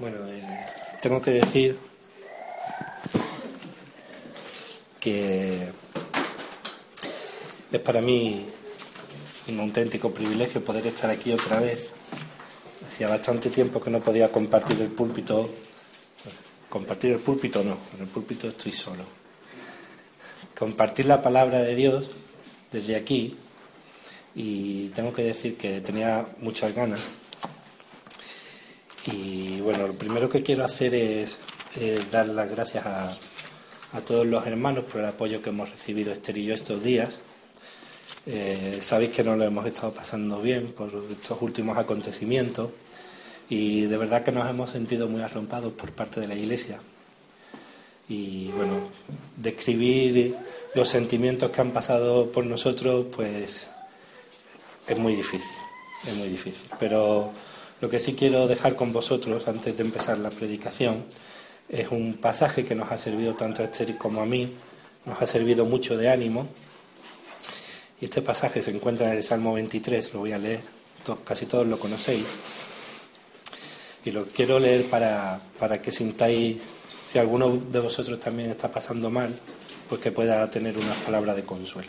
Bueno, tengo que decir que es para mí un auténtico privilegio poder estar aquí otra vez. Hacía bastante tiempo que no podía compartir el púlpito. Compartir el púlpito no, en el púlpito estoy solo. Compartir la palabra de Dios desde aquí, y tengo que decir que tenía muchas ganas. Y bueno, lo primero que quiero hacer es dar las gracias a todos los hermanos por el apoyo que hemos recibido Esther y yo estos días. Sabéis que no lo hemos estado pasando bien por estos últimos acontecimientos, y de verdad que nos hemos sentido muy arropados por parte de la Iglesia. Y bueno, describir los sentimientos que han pasado por nosotros, pues es muy difícil, pero lo que sí quiero dejar con vosotros antes de empezar la predicación es un pasaje que nos ha servido tanto a Esther como a mí, nos ha servido mucho de ánimo. Y este pasaje se encuentra en el Salmo 23, lo voy a leer, casi todos lo conocéis. Y lo quiero leer para que sintáis, si alguno de vosotros también está pasando mal, pues que pueda tener unas palabras de consuelo.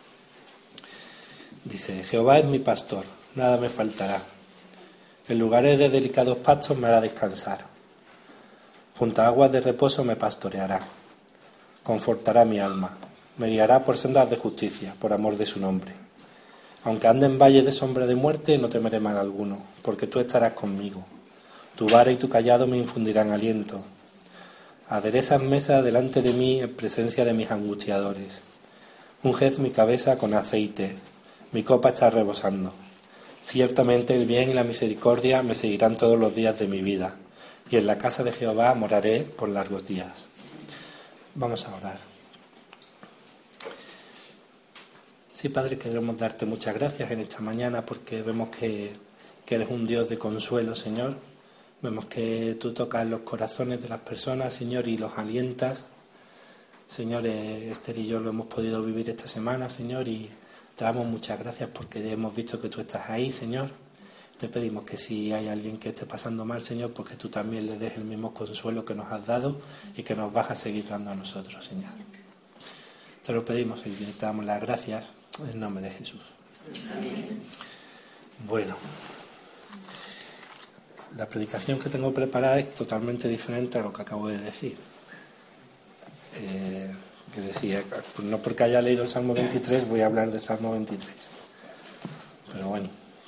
Dice: Jehová es mi pastor, nada me faltará. En lugares de delicados pastos me hará descansar. Junto a aguas de reposo me pastoreará. Confortará mi alma. Me guiará por sendas de justicia, por amor de su nombre. Aunque ande en valle de sombra de muerte, no temeré mal alguno, porque tú estarás conmigo. Tu vara y tu cayado me infundirán aliento. Aderezas mesa delante de mí en presencia de mis angustiadores. Unged mi cabeza con aceite, mi copa está rebosando. Ciertamente el bien y la misericordia me seguirán todos los días de mi vida, y en la casa de Jehová moraré por largos días. Vamos a orar. Sí, Padre, queremos darte muchas gracias en esta mañana, porque vemos que eres un Dios de consuelo, Señor. Vemos que tú tocas los corazones de las personas, Señor, y los alientas. Señor, Esther y yo lo hemos podido vivir esta semana, Señor, y te damos muchas gracias porque hemos visto que tú estás ahí, Señor. Te pedimos que si hay alguien que esté pasando mal, Señor, porque tú también le des el mismo consuelo que nos has dado y que nos vas a seguir dando a nosotros, Señor. Te lo pedimos y te damos las gracias en nombre de Jesús. Amén. Bueno, la predicación que tengo preparada es totalmente diferente a lo que acabo de decir. Que decía, no porque haya leído el Salmo 23 voy a hablar del Salmo 23. Pero bueno,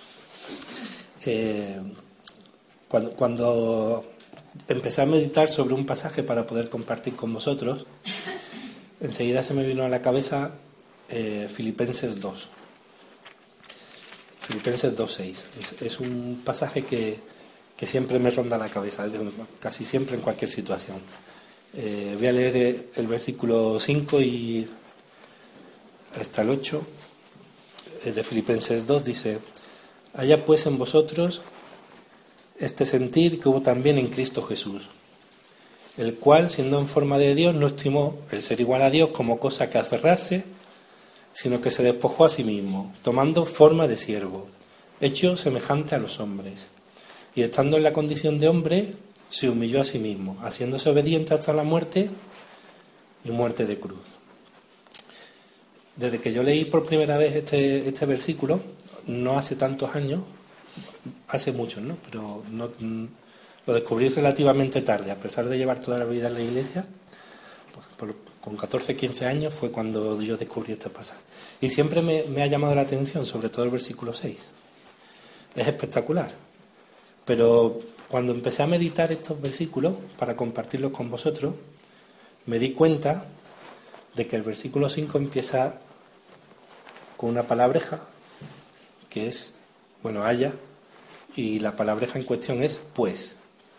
cuando empecé a meditar sobre un pasaje para poder compartir con vosotros, enseguida se me vino a la cabeza Filipenses 2. Filipenses 2:6. Es un pasaje que siempre me ronda la cabeza, casi siempre en cualquier situación. Voy a leer el versículo 5 y hasta el 8 de Filipenses 2. Dice: haya pues en vosotros este sentir que hubo también en Cristo Jesús, el cual, siendo en forma de Dios, no estimó el ser igual a Dios como cosa que aferrarse, sino que se despojó a sí mismo, tomando forma de siervo, hecho semejante a los hombres, y estando en la condición de hombre, se humilló a sí mismo, haciéndose obediente hasta la muerte y muerte de cruz. Desde que yo leí por primera vez este versículo, no hace tantos años, hace muchos, ¿no? Pero no, lo descubrí relativamente tarde, a pesar de llevar toda la vida en la iglesia. Pues con 14, 15 años fue cuando yo descubrí este pasaje. Y siempre me ha llamado la atención, sobre todo el versículo 6. Es espectacular. Pero cuando empecé a meditar estos versículos para compartirlos con vosotros, me di cuenta de que el versículo 5 empieza con una palabreja, que es, bueno, haya, y la palabreja en cuestión es pues.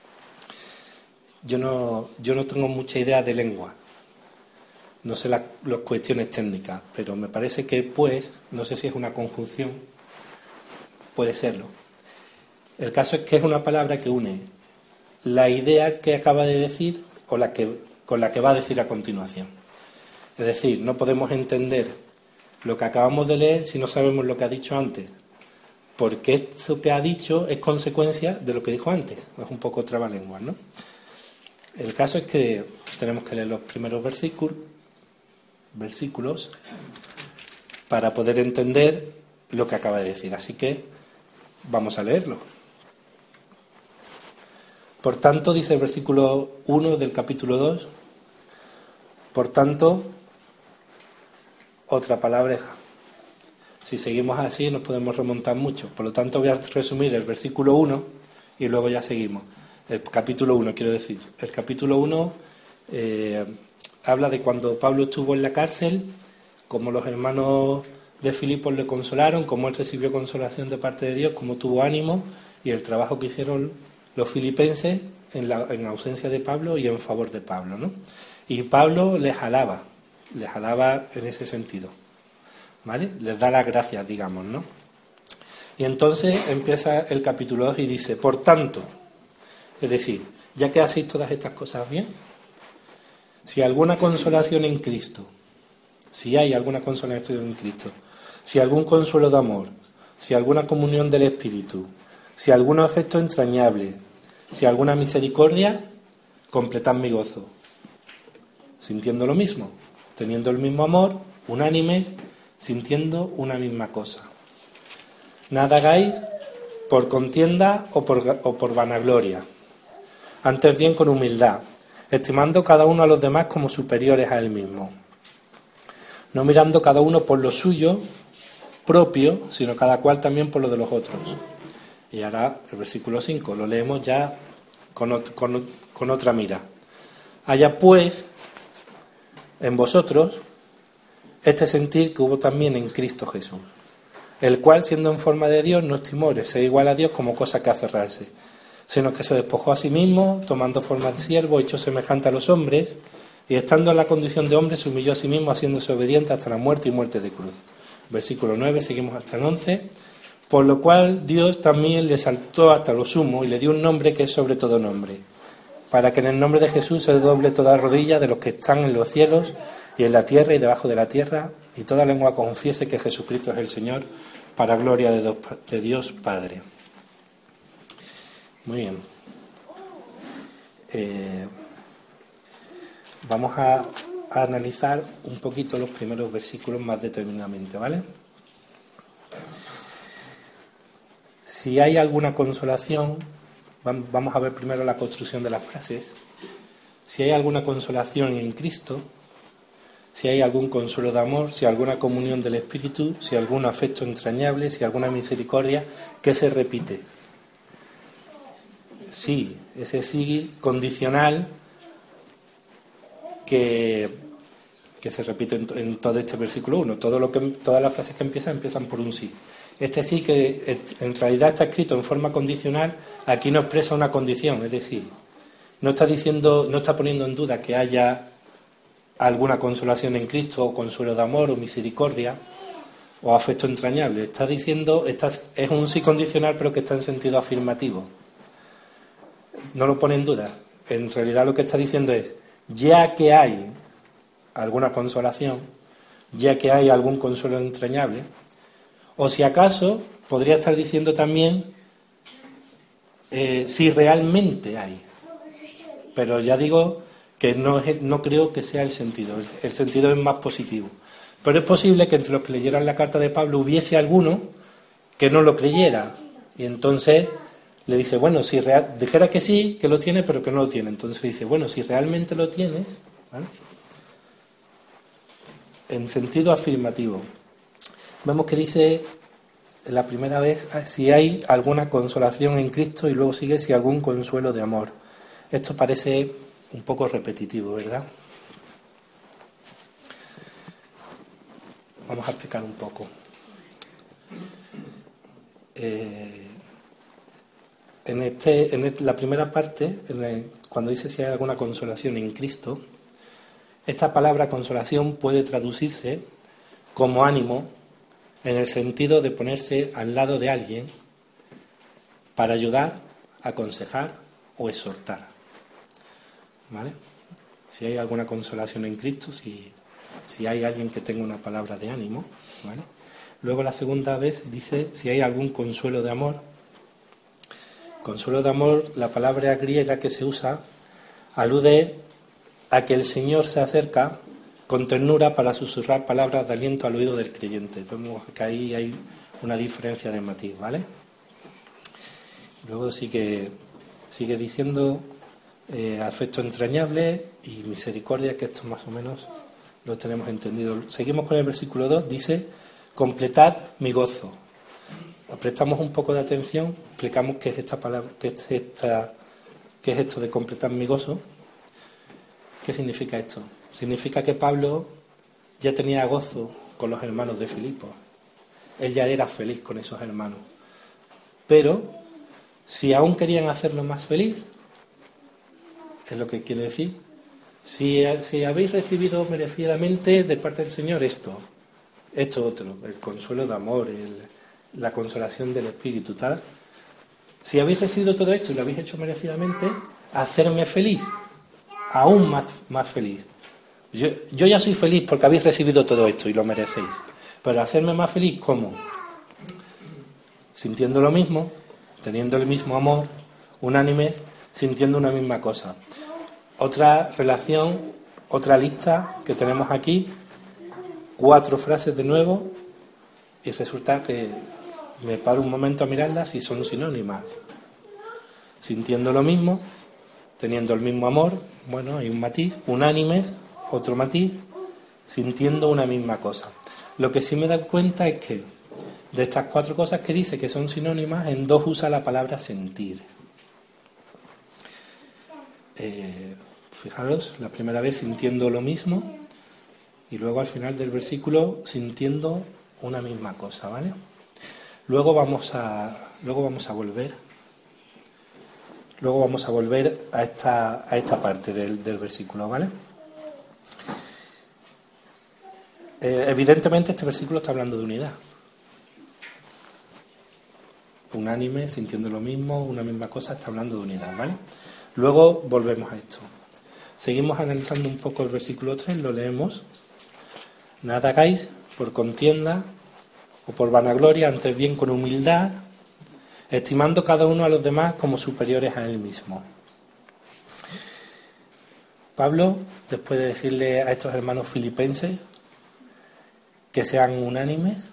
Yo no tengo mucha idea de lengua, no sé las cuestiones técnicas, pero me parece que pues, no sé si es una conjunción, puede serlo. El caso es que es una palabra que une la idea que acaba de decir con la que va a decir a continuación. Es decir, no podemos entender lo que acabamos de leer si no sabemos lo que ha dicho antes. porque esto que ha dicho es consecuencia de lo que dijo antes. Es un poco trabalenguas, ¿no? El caso es que tenemos que leer los primeros versículos para poder entender lo que acaba de decir. Así que vamos a leerlo. Por tanto, dice el versículo 1 del capítulo 2, por tanto, otra palabreja. Si seguimos así nos podemos remontar mucho. Por lo tanto, voy a resumir el versículo 1 y luego ya seguimos. El capítulo 1, quiero decir. El capítulo 1 habla de cuando Pablo estuvo en la cárcel, cómo los hermanos de Filipos le consolaron, cómo él recibió consolación de parte de Dios, cómo tuvo ánimo y el trabajo que hicieron los filipenses en ausencia de Pablo y en favor de Pablo, ¿no? Y Pablo les alaba en ese sentido, ¿vale? Les da las gracias, digamos, ¿no? Y entonces empieza el capítulo 2 y dice, por tanto, es decir, ya que hacéis todas estas cosas bien, si alguna consolación en Cristo, si hay alguna consolación en Cristo, si algún consuelo de amor, si alguna comunión del Espíritu, si algún afecto entrañable, si alguna misericordia, completad mi gozo, sintiendo lo mismo, teniendo el mismo amor, unánimes, sintiendo una misma cosa. Nada hagáis por contienda o por vanagloria, antes bien con humildad, estimando cada uno a los demás como superiores a él mismo, no mirando cada uno por lo suyo propio, sino cada cual también por lo de los otros. Y ahora el versículo 5, lo leemos ya con otra mira. Haya pues en vosotros este sentir que hubo también en Cristo Jesús, el cual, siendo en forma de Dios, no estimó el ser igual a Dios como cosa que aferrarse, sino que se despojó a sí mismo, tomando forma de siervo, hecho semejante a los hombres, y estando en la condición de hombre, se humilló a sí mismo, haciéndose obediente hasta la muerte y muerte de cruz. Versículo 9, seguimos hasta el 11. Por lo cual Dios también le exaltó hasta lo sumo y le dio un nombre que es sobre todo nombre, para que en el nombre de Jesús se doble toda rodilla de los que están en los cielos y en la tierra y debajo de la tierra, y toda lengua confiese que Jesucristo es el Señor, para gloria de Dios Padre. Muy bien. Vamos a analizar un poquito los primeros versículos más determinadamente, ¿vale? Si hay alguna consolación, vamos a ver primero la construcción de las frases. Si hay alguna consolación en Cristo, si hay algún consuelo de amor, si hay alguna comunión del Espíritu, si hay algún afecto entrañable, si hay alguna misericordia, ¿qué se repite? Sí, ese sí condicional que se repite en todo este versículo 1. Todas las frases que empiezan por un sí. Este sí que en realidad está escrito en forma condicional, aquí no expresa una condición, es decir, no está poniendo en duda que haya alguna consolación en Cristo, o consuelo de amor, o misericordia, o afecto entrañable. Está diciendo, es un sí condicional, pero que está en sentido afirmativo. No lo pone en duda. En realidad lo que está diciendo es, ya que hay alguna consolación, ya que hay algún consuelo entrañable, o si acaso podría estar diciendo también si realmente hay. Pero ya digo que no creo que sea el sentido. El sentido es más positivo. Pero es posible que entre los que leyeran la carta de Pablo hubiese alguno que no lo creyera. Y entonces le dice, bueno, si dijera que sí, que lo tiene, pero que no lo tiene. Entonces dice, bueno, si realmente lo tienes, ¿vale? En sentido afirmativo. Vemos que dice la primera vez si hay alguna consolación en Cristo y luego sigue si algún consuelo de amor. Esto parece un poco repetitivo, ¿verdad? Vamos a explicar un poco. La primera parte, cuando dice si hay alguna consolación en Cristo, esta palabra consolación puede traducirse como ánimo en el sentido de ponerse al lado de alguien para ayudar, aconsejar o exhortar. ¿Vale? Si hay alguna consolación en Cristo, si hay alguien que tenga una palabra de ánimo, ¿vale? Luego la segunda vez dice si hay algún consuelo de amor. Consuelo de amor, la palabra griega que se usa, alude a que el Señor se acerca con ternura para susurrar palabras de aliento al oído del creyente. Vemos que ahí hay una diferencia de matiz, ¿vale? Luego sigue diciendo afecto entrañable y misericordia, que esto más o menos lo tenemos entendido. Seguimos con el versículo 2, dice, completad mi gozo. Prestamos un poco de atención, explicamos qué es esta palabra, qué es esto de completar mi gozo. ¿Qué significa esto? Significa que Pablo ya tenía gozo con los hermanos de Filipos. Él ya era feliz con esos hermanos. Pero, si aún querían hacerlo más feliz, es lo que quiere decir, si habéis recibido merecidamente de parte del Señor esto otro, el consuelo de amor, la consolación del Espíritu, tal. Si habéis recibido todo esto y lo habéis hecho merecidamente, hacerme feliz, aún más feliz. Yo ya soy feliz porque habéis recibido todo esto y lo merecéis. Pero hacerme más feliz, ¿cómo? Sintiendo lo mismo, teniendo el mismo amor, unánimes, sintiendo una misma cosa. Otra relación, otra lista que tenemos aquí, 4 frases de nuevo, y resulta que me paro un momento a mirarlas y son sinónimas. Sintiendo lo mismo, teniendo el mismo amor, bueno, hay un matiz, unánimes, otro matiz, sintiendo una misma cosa. Lo que sí me da cuenta es que de estas 4 cosas que dice que son sinónimas, en 2 usa la palabra sentir. Fijaros, la primera vez sintiendo lo mismo y luego al final del versículo sintiendo una misma cosa, ¿vale? Luego vamos a volver a esta parte del versículo, ¿vale? Evidentemente este versículo está hablando de unidad. Unánime, sintiendo lo mismo, una misma cosa, está hablando de unidad, ¿vale? Luego volvemos a esto. Seguimos analizando un poco el versículo 3, lo leemos. Nada hagáis por contienda o por vanagloria, antes bien con humildad, estimando cada uno a los demás como superiores a él mismo. Pablo, después de decirle a estos hermanos filipenses que sean unánimes,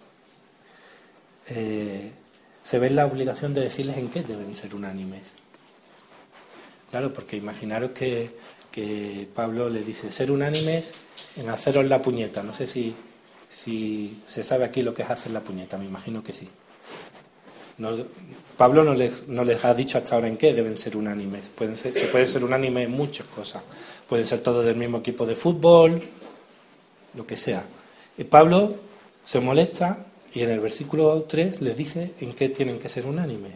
se ve en la obligación de decirles en qué deben ser unánimes. Claro, porque imaginaros que Pablo le dice ser unánimes en haceros la puñeta. No sé si se sabe aquí lo que es hacer la puñeta, me imagino que sí. Pablo no les ha dicho hasta ahora en qué deben ser unánimes. Se puede ser unánime en muchas cosas. Pueden ser todos del mismo equipo de fútbol, lo que sea. Y Pablo se molesta y en el versículo 3 les dice en qué tienen que ser unánimes.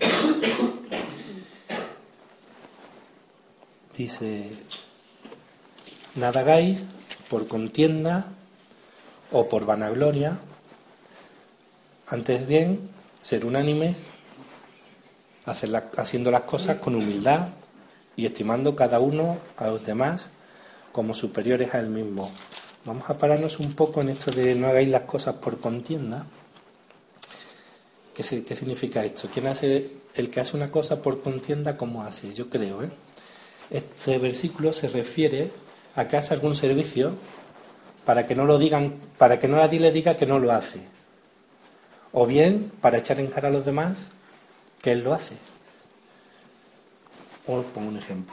Dice, nada hagáis por contienda o por vanagloria, antes bien, ser unánimes, haciendo las cosas con humildad y estimando cada uno a los demás como superiores a él mismo. Vamos a pararnos un poco en esto de no hagáis las cosas por contienda. ¿Qué significa esto? El que hace una cosa por contienda, ¿cómo hace? Yo creo, Este versículo se refiere a que hace algún servicio para que no nadie le diga que no lo hace. O bien para echar en cara a los demás que él lo hace. Os pongo un ejemplo.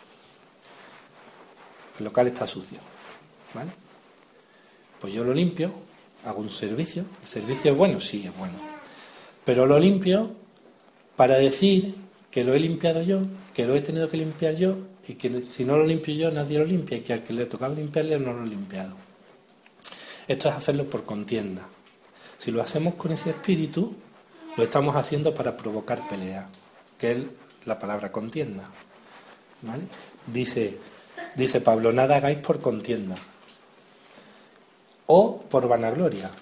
El local está sucio, ¿vale? Pues yo lo limpio, hago un servicio. ¿El servicio es bueno? Sí, es bueno. Pero lo limpio para decir que lo he limpiado yo, que lo he tenido que limpiar yo, y que si no lo limpio yo, nadie lo limpia, y que al que le tocaba limpiarle no lo he limpiado. Esto es hacerlo por contienda. Si lo hacemos con ese espíritu, lo estamos haciendo para provocar pelea, que es la palabra contienda, ¿vale? Dice Pablo, nada hagáis por contienda o por vanagloria.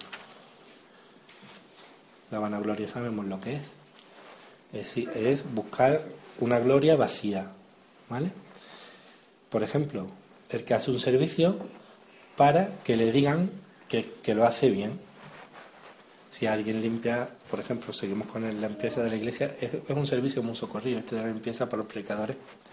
La vanagloria sabemos lo que es buscar una gloria vacía, ¿vale? Por ejemplo, el que hace un servicio para que le digan que lo hace bien. Si alguien limpia, por ejemplo, seguimos con la limpieza de la iglesia, es un servicio muy socorrido, este de la limpieza para los predicadores.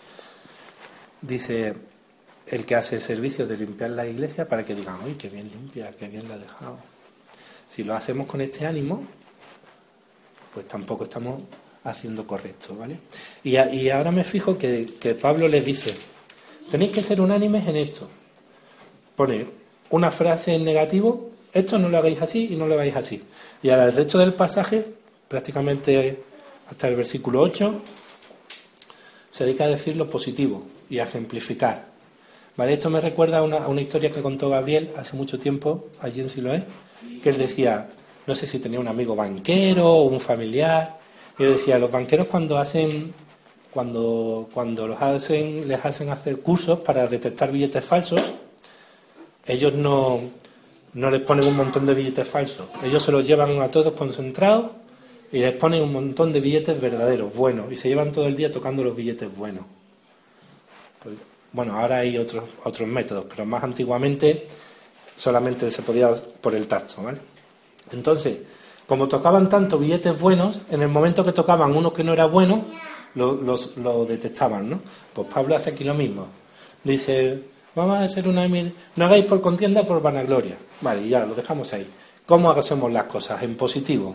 Dice, el que hace el servicio de limpiar la iglesia para que digan, uy, qué bien limpia, qué bien la ha dejado. Si lo hacemos con este ánimo, pues tampoco estamos haciendo correcto, ¿vale? Y ahora me fijo que Pablo les dice, tenéis que ser unánimes en esto. Pone una frase en negativo, esto no lo hagáis así y no lo hagáis así. Y ahora el resto del pasaje, prácticamente hasta el versículo 8, se dedica a decir lo positivo y a ejemplificar. ¿Vale? Esto me recuerda a una historia que contó Gabriel hace mucho tiempo, allí en Siloé, que él decía, no sé si tenía un amigo banquero o un familiar, y él decía, los banqueros cuando les hacen hacer cursos para detectar billetes falsos, ellos no les ponen un montón de billetes falsos, ellos se los llevan a todos concentrados y les ponen un montón de billetes verdaderos, buenos, y se llevan todo el día tocando los billetes buenos. Pues, bueno, ahora hay otros métodos, pero más antiguamente solamente se podía por el tacto, ¿vale? Entonces, como tocaban tantos billetes buenos, en el momento que tocaban uno que no era bueno, lo detectaban, ¿no? Pues Pablo hace aquí lo mismo. Dice, vamos a hacer no hagáis por contienda, por vanagloria. Vale, ya lo dejamos ahí. ¿Cómo hacemos las cosas? En positivo.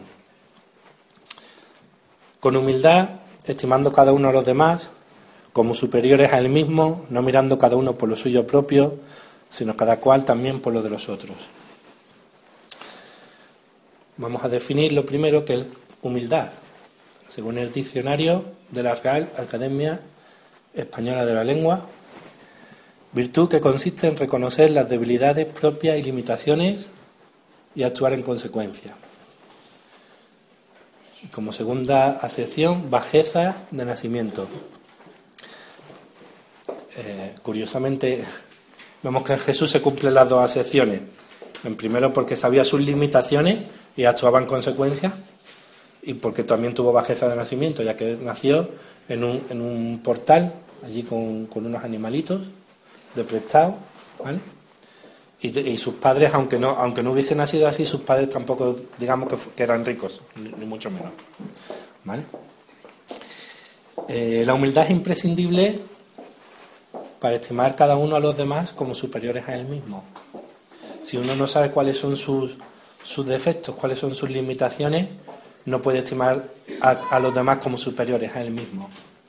Con humildad, estimando cada uno a los demás, como superiores a él mismo, no mirando cada uno por lo suyo propio, sino cada cual también por lo de los otros. Vamos a definir lo primero que es humildad, según el diccionario de la Real Academia Española de la Lengua, virtud que consiste en reconocer las debilidades propias y limitaciones y actuar en consecuencia. Y como segunda acepción, bajeza de nacimiento. Curiosamente, vemos que en Jesús se cumplen las dos acepciones. En primero, porque sabía sus limitaciones y actuaba en consecuencia, y porque también tuvo bajeza de nacimiento, ya que nació en un portal, allí con unos animalitos de prestado, ¿vale? Y sus padres, aunque no hubiesen nacido así, sus padres tampoco, digamos que eran ricos, ni mucho menos, ¿vale? La humildad es imprescindible para estimar cada uno a los demás como superiores a él mismo. Si uno no sabe cuáles son sus defectos, cuáles son sus limitaciones, no puede estimar a los demás como superiores a él mismo.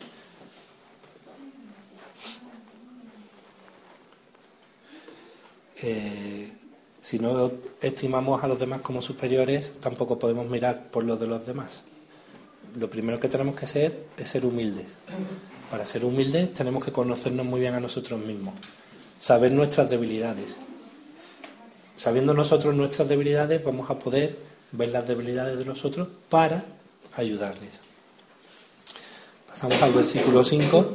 Si no estimamos a los demás como superiores, tampoco podemos mirar por los de los demás. Lo primero que tenemos que hacer es ser humildes. Para ser humildes tenemos que conocernos muy bien a nosotros mismos, saber nuestras debilidades. Sabiendo nosotros nuestras debilidades, vamos a poder ver las debilidades de los otros para ayudarles. Pasamos al versículo 5.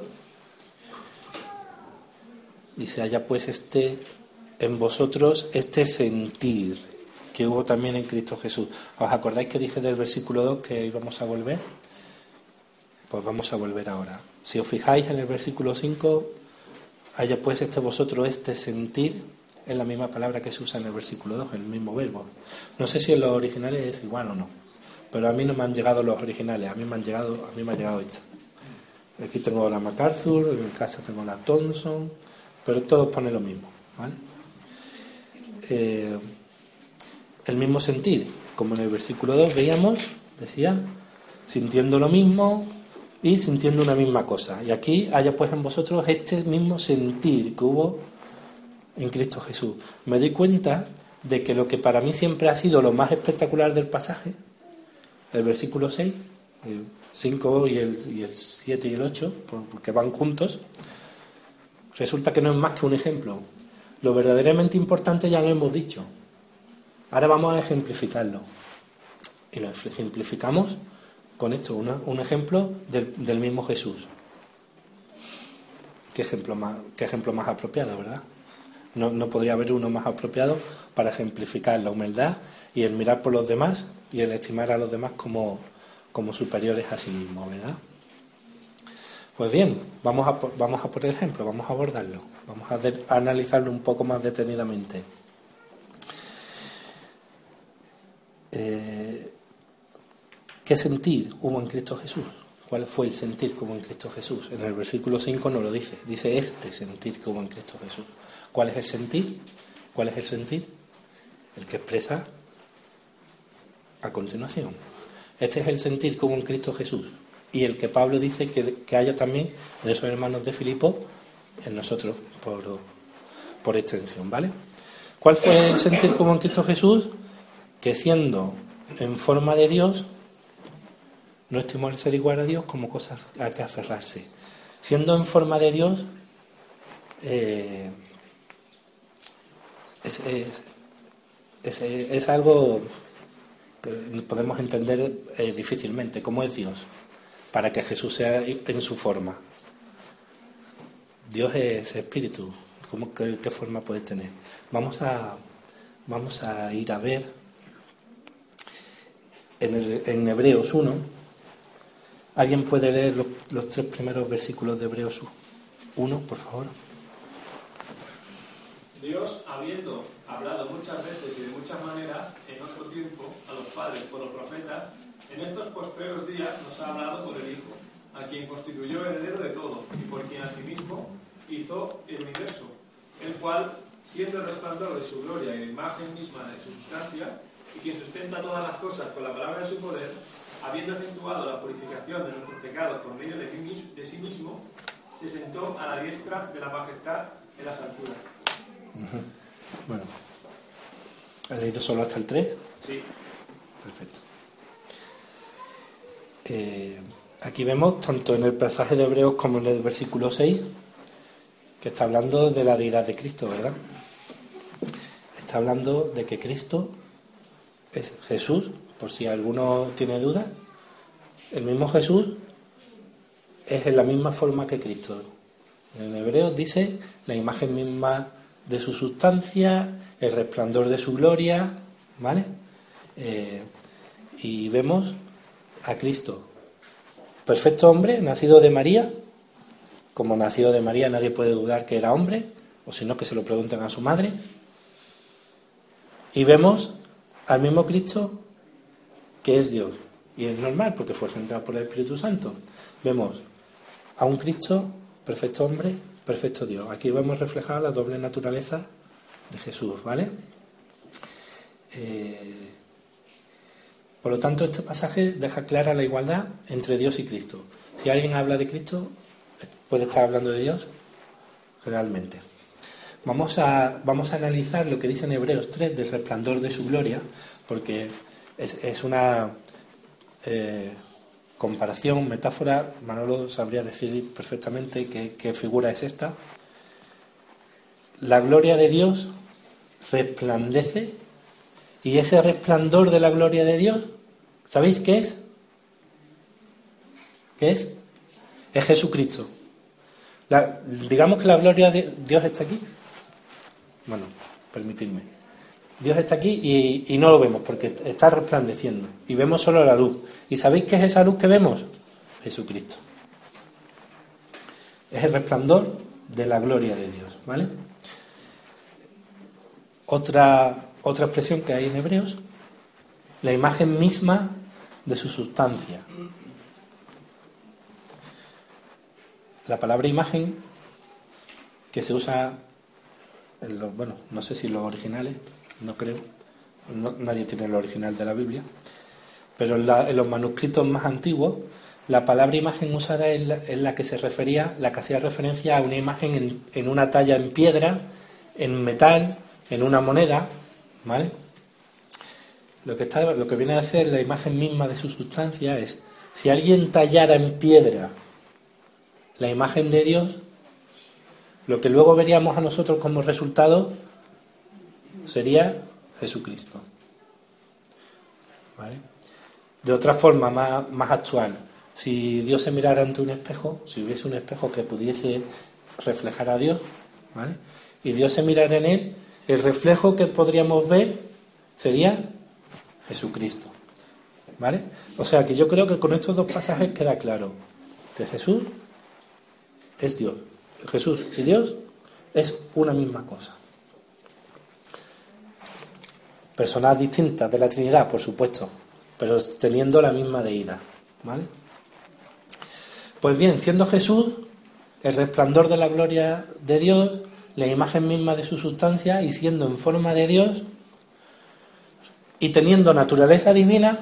Dice, haya pues en vosotros este sentir que hubo también en Cristo Jesús. ¿Os acordáis que dije del versículo 2 que íbamos a volver? Pues vamos a volver ahora. Si os fijáis en el versículo 5, haya pues vosotros este sentir, es la misma palabra que se usa en el versículo 2, el mismo verbo. No sé si en los originales es igual o no, pero a mí no me han llegado los originales, a mí me ha llegado esta. Aquí tengo la MacArthur, en mi casa tengo la Thomson, pero todos ponen lo mismo, ¿vale? El mismo sentir, como en el versículo 2 veíamos, decía, sintiendo lo mismo y sintiendo una misma cosa. Y aquí haya pues en vosotros este mismo sentir que hubo en Cristo Jesús. Me doy cuenta de que lo que para mí siempre ha sido lo más espectacular del pasaje, el versículo 6, el 5 y el 7 y el 8, porque van juntos, resulta que no es más que un ejemplo. Lo verdaderamente importante ya lo hemos dicho. Ahora vamos a ejemplificarlo. Y lo ejemplificamos con esto, un ejemplo del mismo Jesús. ¿Qué ejemplo más apropiado, verdad? No podría haber uno más apropiado para ejemplificar la humildad y el mirar por los demás y el estimar a los demás como superiores a sí mismos, ¿verdad? Pues bien, vamos a por el ejemplo, vamos a abordarlo, vamos a analizarlo un poco más detenidamente. ¿qué sentir hubo en Cristo Jesús? ¿Cuál fue el sentir que hubo en Cristo Jesús? En el versículo 5 no lo dice. Dice este sentir que hubo en Cristo Jesús. ¿Cuál es el sentir? ¿Cuál es el sentir? El que expresa a continuación. Este es el sentir que hubo en Cristo Jesús. Y el que Pablo dice que haya también en esos hermanos de Filipo, en nosotros, por extensión, ¿vale? ¿Cuál fue el sentir que hubo en Cristo Jesús? Que siendo en forma de Dios, no estimó el ser igual a Dios como cosas a que aferrarse. Siendo en forma de Dios, es algo que podemos entender difícilmente. ¿Cómo es Dios? Para que Jesús sea en su forma. Dios es espíritu. ¿Qué forma puede tener? Vamos a ir a ver en Hebreos 1. ¿Alguien puede leer los 3 primeros versículos de Hebreos 1, por favor? Dios, habiendo hablado muchas veces y de muchas maneras en otro tiempo a los padres por los profetas, en estos postreros días nos ha hablado por el Hijo, a quien constituyó heredero de todo y por quien asimismo hizo el universo, el cual, siendo el resplandor de su gloria y la imagen misma de su sustancia, y quien sustenta todas las cosas con la palabra de su poder, habiendo efectuado la purificación de nuestros pecados por medio de sí mismo, se sentó a la diestra de la majestad en las alturas. Bueno, ¿has leído solo hasta el 3? Sí. Perfecto. Aquí vemos, tanto en el pasaje de Hebreos como en el versículo 6, que está hablando de la deidad de Cristo, ¿verdad? Está hablando de que Cristo es Jesús, por si alguno tiene dudas. El mismo Jesús es en la misma forma que Cristo. En Hebreos dice la imagen misma de su sustancia, el resplandor de su gloria, ¿vale? Y vemos a Cristo, perfecto hombre, nacido de María. Como nacido de María nadie puede dudar que era hombre, o si no que se lo pregunten a su madre. Y vemos al mismo Cristo que es Dios. Y es normal porque fue engendrado por el Espíritu Santo. Vemos a un Cristo, perfecto hombre, perfecto Dios. Aquí vemos reflejada la doble naturaleza de Jesús, ¿vale? Por lo tanto, este pasaje deja clara la igualdad entre Dios y Cristo. Si alguien habla de Cristo, puede estar hablando de Dios, generalmente. Vamos a analizar lo que dice en Hebreos 3 del resplandor de su gloria, porque es una comparación, metáfora. Manolo sabría decir perfectamente qué figura es esta. La gloria de Dios resplandece, y ese resplandor de la gloria de Dios, ¿sabéis qué es? ¿Qué es? Es Jesucristo. Digamos que la gloria de Dios está aquí. Bueno, permitidme. Dios está aquí y no lo vemos porque está resplandeciendo. Y vemos solo la luz. ¿Y sabéis qué es esa luz que vemos? Jesucristo. Es el resplandor de la gloria de Dios, ¿vale? Otra expresión que hay en Hebreos, la imagen misma de su sustancia. La palabra imagen, que se usa en los, bueno, no sé si los originales, no creo, nadie tiene el original de la Biblia, pero en los manuscritos más antiguos, la palabra imagen usada es la que se refería, la que hacía referencia a una imagen en una talla en piedra, en metal, en una moneda, ¿vale? Lo que viene a ser la imagen misma de su sustancia es, si alguien tallara en piedra la imagen de Dios, lo que luego veríamos a nosotros como resultado sería Jesucristo, ¿vale? De otra forma más actual, si Dios se mirara ante un espejo, si hubiese un espejo que pudiese reflejar a Dios, ¿vale? Y Dios se mirara en él, el reflejo que podríamos ver sería Jesucristo, ¿vale? O sea que yo creo que con estos dos pasajes queda claro que Jesús es Dios. Jesús y Dios es una misma cosa. Personas distintas de la Trinidad, por supuesto, pero teniendo la misma deidad, ¿vale? Pues bien, siendo Jesús el resplandor de la gloria de Dios, la imagen misma de su sustancia, y siendo en forma de Dios y teniendo naturaleza divina,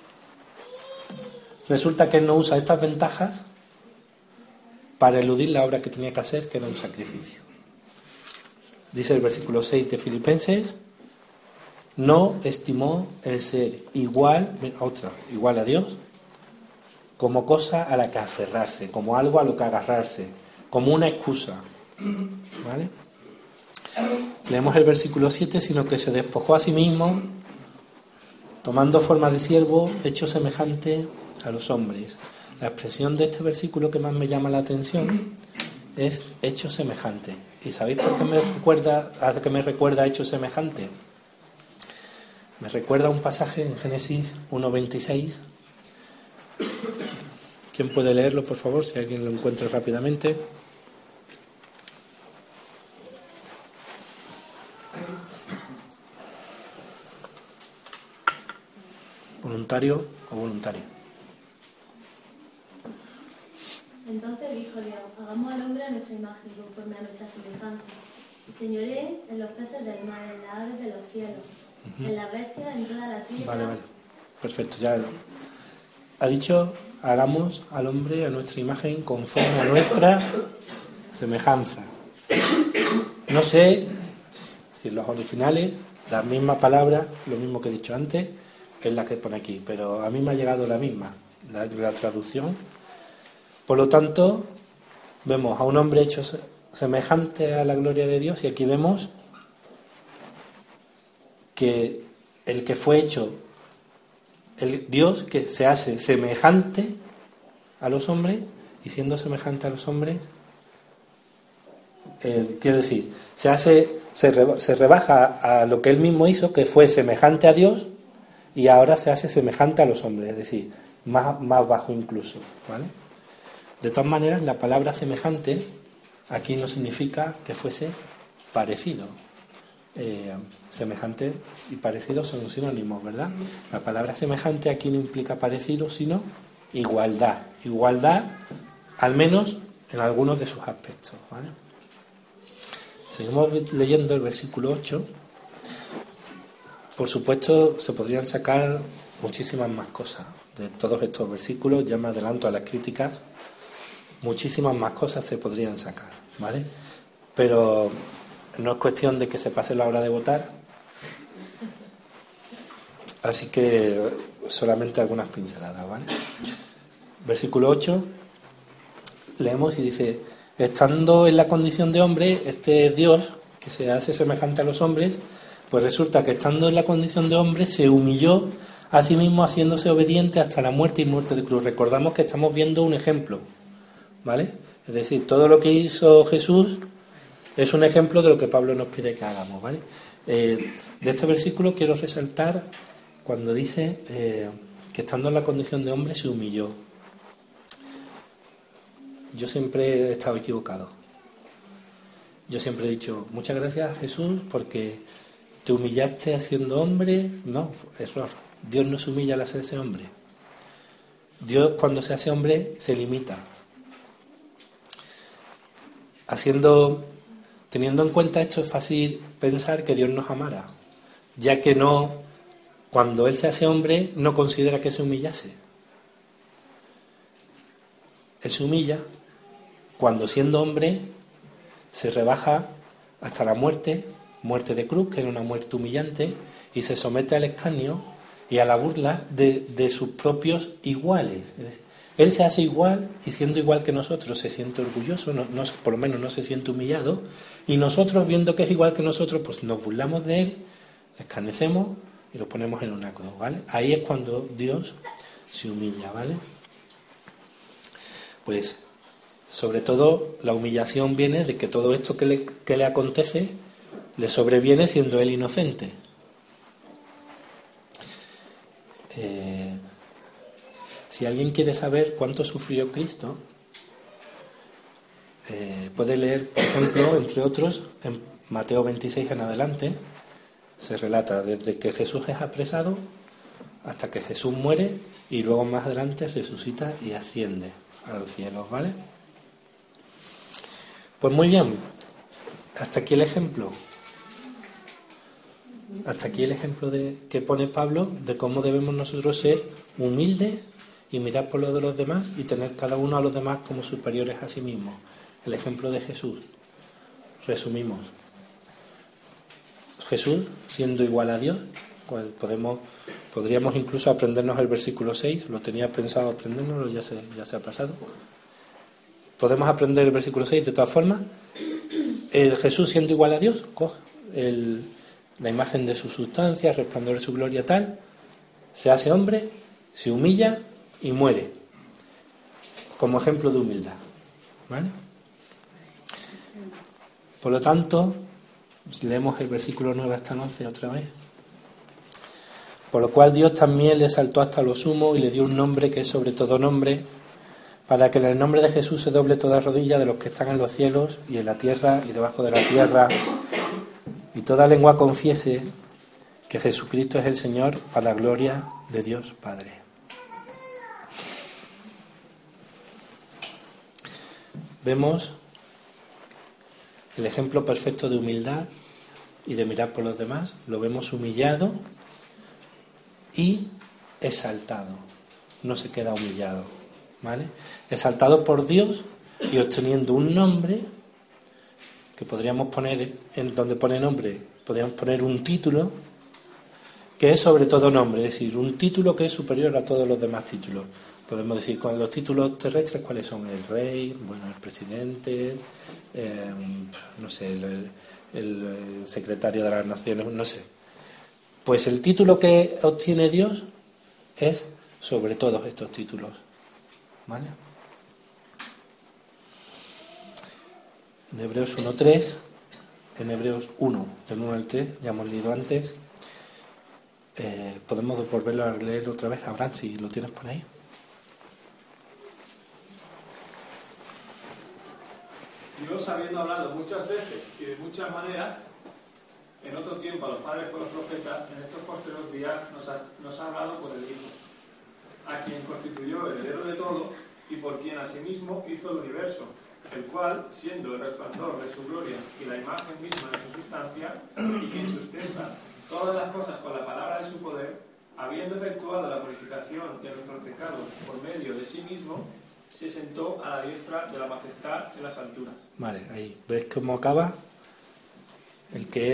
resulta que Él no usa estas ventajas para eludir la obra que tenía que hacer, que era un sacrificio. Dice el versículo 6 de Filipenses: no estimó el ser igual a Dios como cosa a la que aferrarse, como algo a lo que agarrarse, como una excusa. ¿Vale? Leemos el versículo 7, sino que se despojó a sí mismo, tomando forma de siervo, hecho semejante a los hombres. La expresión de este versículo que más me llama la atención es hecho semejante. ¿Y sabéis por qué me recuerda hecho semejante? Me recuerda un pasaje en Génesis 1:26. ¿Quién puede leerlo, por favor, si alguien lo encuentra rápidamente? ¿Voluntario o voluntaria? Entonces dijo Dios: hagamos al hombre a nuestra imagen, conforme a nuestra semejanza, y señoree en los peces del mar, en las aves de los cielos, en las bestias, en toda la tierra. Vale. Perfecto, ya ha dicho: hagamos al hombre a nuestra imagen, conforme a nuestra semejanza. No sé si en los originales la misma palabra, lo mismo que he dicho antes, es la que pone aquí, pero a mí me ha llegado la misma, la traducción. Por lo tanto, vemos a un hombre hecho semejante a la gloria de Dios, y aquí vemos que el que fue hecho, el Dios que se hace semejante a los hombres, y siendo semejante a los hombres, quiero decir, se rebaja a lo que él mismo hizo, que fue semejante a Dios, y ahora se hace semejante a los hombres, es decir, más bajo incluso, ¿vale? De todas maneras, la palabra semejante aquí no significa que fuese parecido. Semejante y parecido son sinónimos, ¿verdad? La palabra semejante aquí no implica parecido, sino igualdad. Igualdad, al menos en algunos de sus aspectos, ¿vale? Seguimos leyendo el versículo 8. Por supuesto, se podrían sacar muchísimas más cosas de todos estos versículos. Ya me adelanto a las críticas. Muchísimas más cosas se podrían sacar, ¿vale? Pero no es cuestión de que se pase la hora de votar. Así que solamente algunas pinceladas, ¿vale? Versículo 8. Leemos y dice: estando en la condición de hombre, este Dios que se hace semejante a los hombres, pues resulta que estando en la condición de hombre se humilló a sí mismo, haciéndose obediente hasta la muerte y muerte de cruz. Recordamos que estamos viendo un ejemplo, ¿vale? Es decir, todo lo que hizo Jesús es un ejemplo de lo que Pablo nos pide que hagamos, ¿vale? De este versículo quiero resaltar cuando dice que estando en la condición de hombre se humilló. Yo siempre he estado equivocado. Yo siempre he dicho: muchas gracias, Jesús, porque te humillaste siendo hombre. No, error. Dios no se humilla al hacerse hombre. Dios, cuando se hace hombre, se limita. Teniendo en cuenta esto, es fácil pensar que Dios nos amara, ya que cuando Él se hace hombre, no considera que se humillase. Él se humilla cuando, siendo hombre, se rebaja hasta la muerte de cruz, que era una muerte humillante, y se somete al escarnio y a la burla de sus propios iguales. Es decir, Él se hace igual, y siendo igual que nosotros se siente orgulloso, por lo menos no se siente humillado, y nosotros, viendo que es igual que nosotros, pues nos burlamos de Él, le escarnecemos y lo ponemos en una cruz, ¿vale? Ahí es cuando Dios se humilla, ¿vale? Pues sobre todo la humillación viene de que todo esto que le acontece le sobreviene siendo Él inocente. Si alguien quiere saber cuánto sufrió Cristo, puede leer, por ejemplo, entre otros, en Mateo 26 en adelante, Se relata desde que Jesús es apresado hasta que Jesús muere y luego más adelante resucita y asciende a los cielos, ¿vale? Pues muy bien, hasta aquí el ejemplo. Hasta aquí el ejemplo que pone Pablo de cómo debemos nosotros ser humildes y mirar por lo de los demás y tener cada uno a los demás como superiores a sí mismos. El ejemplo de Jesús. Resumimos. Jesús, siendo igual a Dios, pues podríamos incluso aprendernos el versículo 6, lo tenía pensado aprendernoslo, ya se ha pasado. Podemos aprender el versículo 6 de todas formas. Jesús, siendo igual a Dios, coge la imagen de su sustancia, resplandor de su gloria tal, se hace hombre, se humilla y muere, como ejemplo de humildad, ¿vale? Por lo tanto, leemos el versículo 9 hasta 11 otra vez. Por lo cual Dios también le exaltó hasta lo sumo y le dio un nombre que es sobre todo nombre, para que en el nombre de Jesús se doble toda rodilla de los que están en los cielos y en la tierra y debajo de la tierra, y toda lengua confiese que Jesucristo es el Señor, para la gloria de Dios Padre. Vemos el ejemplo perfecto de humildad y de mirar por los demás. Lo vemos humillado y exaltado. No se queda humillado, ¿vale? Exaltado por Dios y obteniendo un nombre que podríamos poner, en donde pone nombre, podríamos poner un título que es sobre todo nombre, es decir, un título que es superior a todos los demás títulos. Podemos decir, con los títulos terrestres, ¿cuáles son? El rey, bueno, el presidente, no sé, el secretario de las naciones, no sé. Pues el título que obtiene Dios es sobre todos estos títulos, ¿vale? En Hebreos 1.3, en Hebreos 1, del 1 al 3, ya hemos leído antes. Podemos volverlo a leer otra vez, Abraham, si lo tienes por ahí. Dios, habiendo hablado muchas veces y de muchas maneras, en otro tiempo a los padres por los profetas, en estos posteriores días nos ha hablado por el Hijo, a quien constituyó heredero de todo y por quien asimismo hizo el universo, el cual, siendo el resplandor de su gloria y la imagen misma de su sustancia, y quien sustenta todas las cosas con la palabra de su poder, habiendo efectuado la purificación de nuestros pecados por medio de sí mismo, se sentó a la diestra de la majestad en las alturas. Vale, ahí. ¿Ves cómo acaba? El que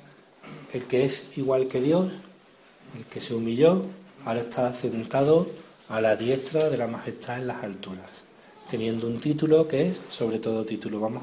es igual que Dios, el que se humilló, ahora está sentado a la diestra de la majestad en las alturas, teniendo un título que es sobre todo título. Vamos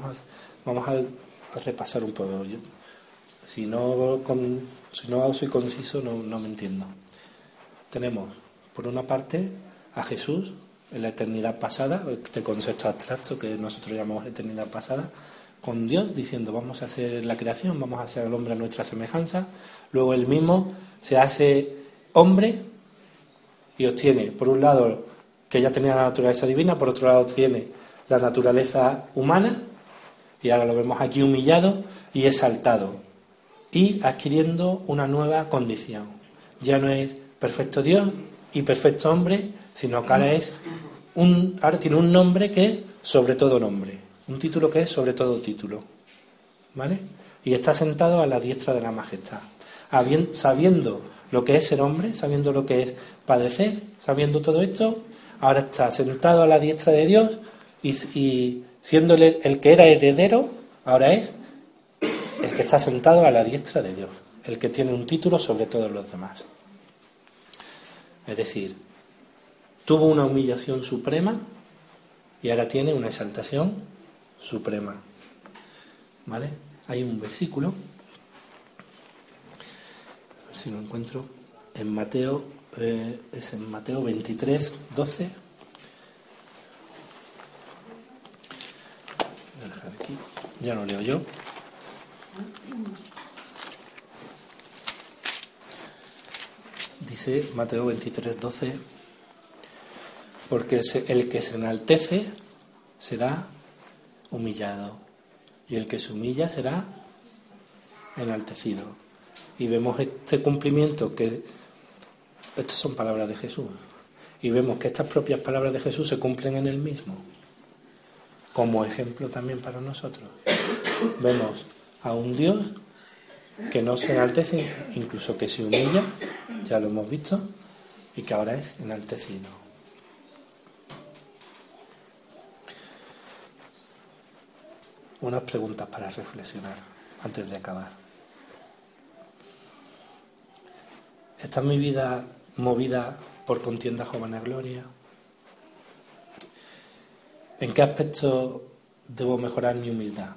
a repasar un poco. Si no soy conciso, no me entiendo. Tenemos, por una parte, a Jesús en la eternidad pasada, este concepto abstracto que nosotros llamamos eternidad pasada, con Dios diciendo vamos a hacer la creación, vamos a hacer al hombre a nuestra semejanza. Luego él mismo se hace hombre y obtiene, por un lado, que ya tenía la naturaleza divina, por otro lado tiene la naturaleza humana, y ahora lo vemos aquí humillado y exaltado, y adquiriendo una nueva condición. Ya no es perfecto Dios y perfecto hombre, sino que ahora tiene un nombre que es sobre todo nombre, un título que es sobre todo título, ¿vale? Y está sentado a la diestra de la majestad, sabiendo lo que es ser hombre, sabiendo lo que es padecer, sabiendo todo esto, ahora está sentado a la diestra de Dios y siendo el que era heredero, ahora es el que está sentado a la diestra de Dios, el que tiene un título sobre todos los demás. Es decir, tuvo una humillación suprema y ahora tiene una exaltación suprema. ¿Vale? Hay un versículo, a ver si lo encuentro, en Mateo, es en Mateo 23, 12. Voy a dejar aquí, ya lo leo yo. Dice Mateo 23, 12, porque el que se enaltece será humillado y el que se humilla será enaltecido. y vemos este cumplimiento, que estas son palabras de Jesús, y vemos que estas propias palabras de Jesús se cumplen en Él mismo, como ejemplo también para nosotros. Vemos a un Dios que no se enaltece, incluso que se humilla, ya lo hemos visto, y que ahora es enaltecido. Unas preguntas para reflexionar antes de acabar. ¿Está mi vida movida por contiendas o vanagloria? ¿En qué aspecto debo mejorar mi humildad?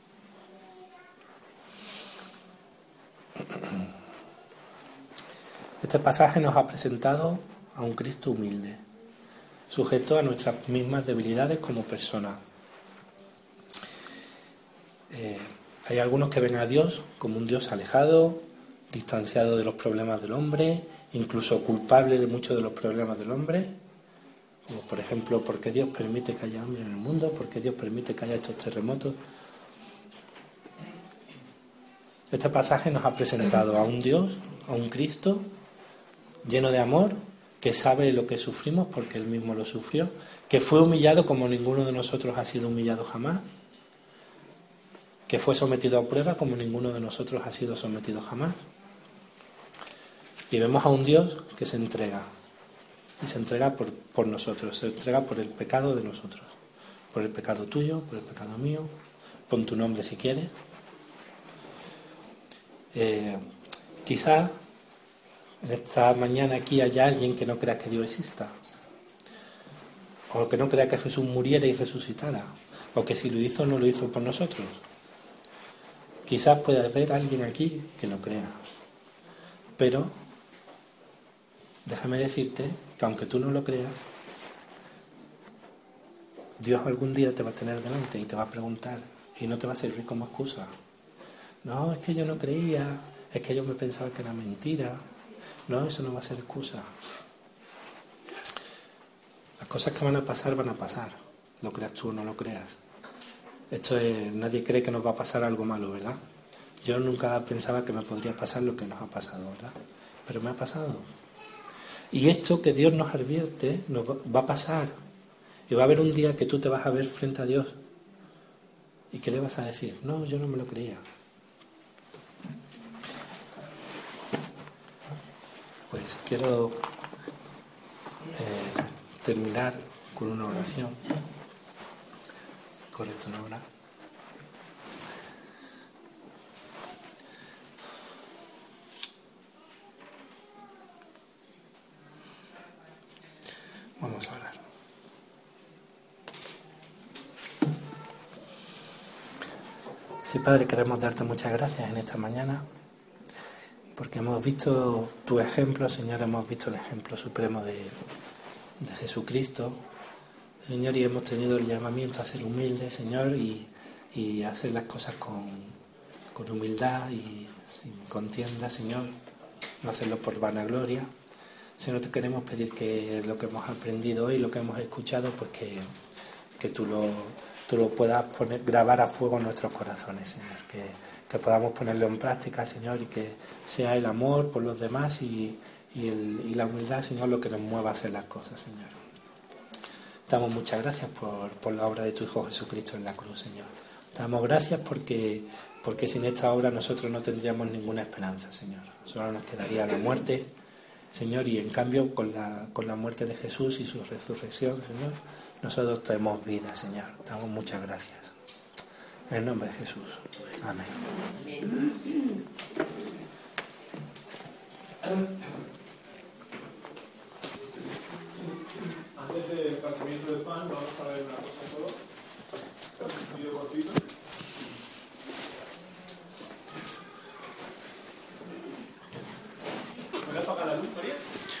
Este pasaje nos ha presentado a un Cristo humilde, sujeto a nuestras mismas debilidades como persona. Hay algunos que ven a Dios como un Dios alejado, distanciado de los problemas del hombre, incluso culpable de muchos de los problemas del hombre, como por ejemplo, ¿por qué Dios permite que haya hambre en el mundo? ¿Por qué Dios permite que haya estos terremotos? Este pasaje nos ha presentado a un Dios, a un Cristo lleno de amor, que sabe lo que sufrimos porque Él mismo lo sufrió, que fue humillado como ninguno de nosotros ha sido humillado jamás, que fue sometido a prueba como ninguno de nosotros ha sido sometido jamás. Y vemos a un Dios que se entrega, y se entrega por nosotros, se entrega por el pecado de nosotros, por el pecado tuyo, por el pecado mío. Pon tu nombre si quieres. Quizá en esta mañana aquí haya alguien que no crea que Dios exista, o que no crea que Jesús muriera y resucitara, o que si lo hizo no lo hizo por nosotros. Quizás pueda haber alguien aquí que lo crea, pero déjame decirte que aunque tú no lo creas, Dios algún día te va a tener delante y te va a preguntar, y no te va a servir como excusa. No, es que yo no creía, es que yo me pensaba que era mentira. No, eso no va a ser excusa. Las cosas que van a pasar, lo creas tú o no lo creas. Esto es, nadie cree que nos va a pasar algo malo, ¿verdad? Yo nunca pensaba que me podría pasar lo que nos ha pasado, ¿verdad? Pero me ha pasado. Y esto que Dios nos advierte nos va a pasar. Y va a haber un día que tú te vas a ver frente a Dios. ¿Y qué le vas a decir? No, yo no me lo creía. Pues quiero terminar con una oración. Correcto, ¿no? ¿Verdad? Vamos a orar. Sí, Padre, queremos darte muchas gracias en esta mañana, porque hemos visto tu ejemplo, Señor, hemos visto el ejemplo supremo de Jesucristo, Señor, y hemos tenido el llamamiento a ser humildes, Señor, y a hacer las cosas con humildad y sin contienda, Señor, no hacerlo por vanagloria. Señor, te queremos pedir que lo que hemos aprendido hoy, lo que hemos escuchado, pues que tú lo puedas grabar a fuego en nuestros corazones, Señor, que podamos ponerlo en práctica, Señor, y que sea el amor por los demás y la humildad, Señor, lo que nos mueva a hacer las cosas, Señor. Damos muchas gracias por la obra de tu Hijo Jesucristo en la cruz, Señor. Damos gracias porque sin esta obra nosotros no tendríamos ninguna esperanza, Señor. Solo nos quedaría la muerte, Señor, y en cambio con la muerte de Jesús y su resurrección, Señor, nosotros tenemos vida, Señor. Damos muchas gracias. En el nombre de Jesús. Amén. Antes del partimiento del pan, vamos a ver una cosa todos. Un vídeo cortito. ¿Puedes apagar la luz, María?